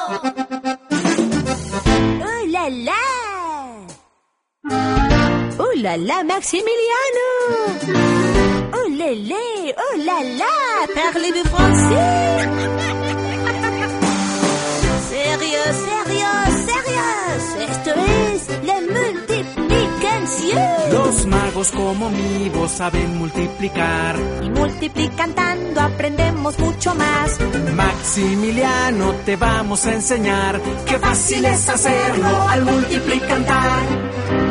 ¡Oh, la, la! ¡Oh, la, la, Maximiliano! ¡Oh, lélé! ¡Oh, la, la! Parlez-vous français? ¡Serios, serios, serios! ¡Esto es la multiplicación! Los magos como Mivo saben multiplicar. Y multiplicando aprendemos mucho más. Maximiliano, te vamos a enseñar qué fácil es hacerlo al multiplicar.